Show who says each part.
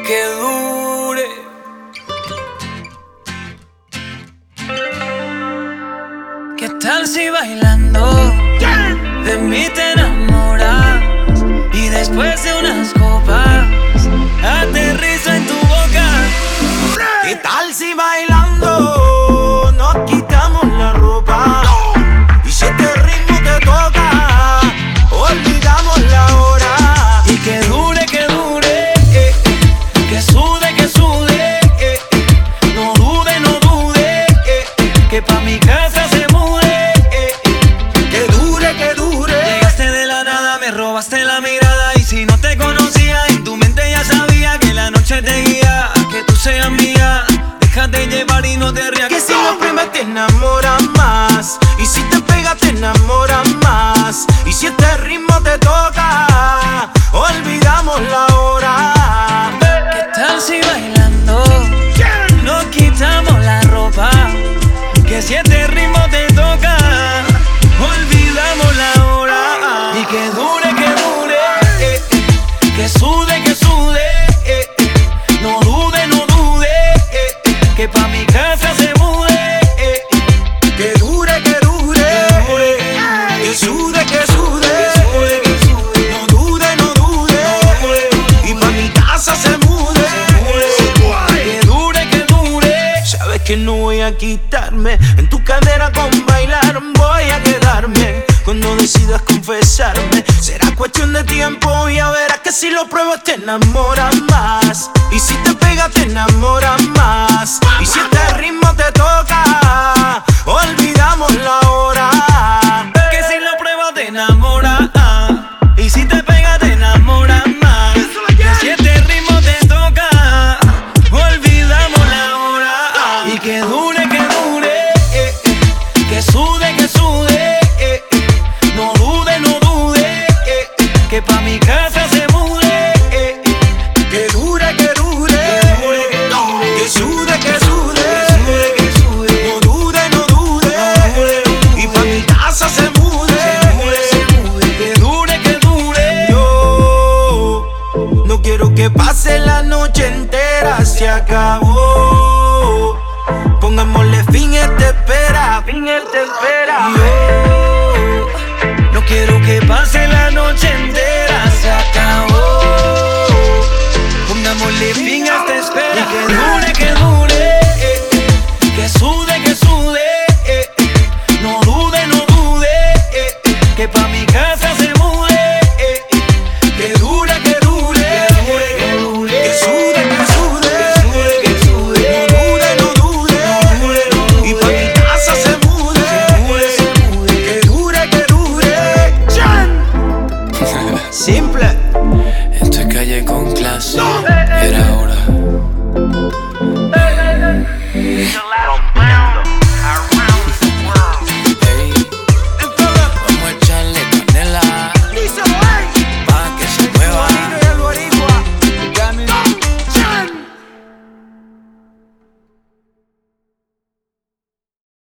Speaker 1: que dure. ¿Qué tal si bailando de mí te enamoras y después de unas copas aterrizo en tu boca?
Speaker 2: ¿Qué tal si bailando nos quitamos la ropa? Y si este ritmo te toca, olvidamos la hora.
Speaker 1: Y que dure, que sude, no dude, que pa' mi casa se mude.
Speaker 2: Que dure.
Speaker 1: Llegaste de la nada, me robaste la mirada. Y si no te conocía, en tu mente ya sabía que la noche te guía, que tú seas mía. Déjate llevar y no te rías.
Speaker 2: Que si lo primas te enamoras más, y si te pegas te enamoras más. Y si este ritmo te toca, olvidamos la hora.
Speaker 1: ¿Qué tal si bailando nos quitamos la ropa? Que si este ritmo te toca, olvidamos la hora. Y que dure, que sude, no dude, que pa' mi casa se mude.
Speaker 2: Que dure. Que sude. No dude. Y pa' mi casa se mude.
Speaker 1: Que dure.
Speaker 2: Sabes que no voy a quitarme en tu cadera con bailar. Voy a quedarme cuando decidas confesarme. Será cuestión de tiempo, ya verás que si lo pruebas te enamoras más. Y si te pegas te enamoras más. Y si este ritmo te toca, olvidamos la hora.
Speaker 1: Que si lo pruebas te enamoras, y si te pega te enamoras más. Que si este ritmo te toca, olvidamos la hora. Y que dure, que sude, no dude, que pa' mi casa se mude.
Speaker 2: Que dure. Que sude. No dude. Y pa' mi casa se mude.
Speaker 1: Que dure.
Speaker 2: Yo no quiero que pase la noche entera. Se acabó. Pongámosle fin a esta espera.
Speaker 1: Yo no quiero que pase la noche entera.